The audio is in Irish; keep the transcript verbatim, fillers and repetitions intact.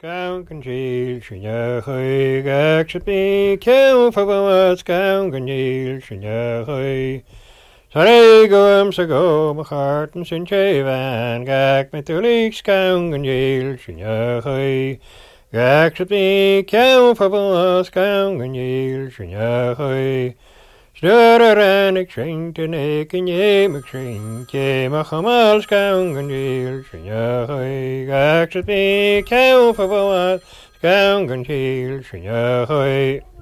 Scown can shield, Shinya Hoy, Gak should be Kew for what Scown can yield, Shinya Hoy. Sorry, go, I'm so go, my heart and sin chavan, Gak me to leak Scown can yield, Shinya Hoy. Gak should be Kew for what Scown can yield, Shinya Hoy. Snurrer en ik schenk en ik en je me schenk, je mag hem als kan en je schenk, ik zet me kou voor wat kan en je schenk.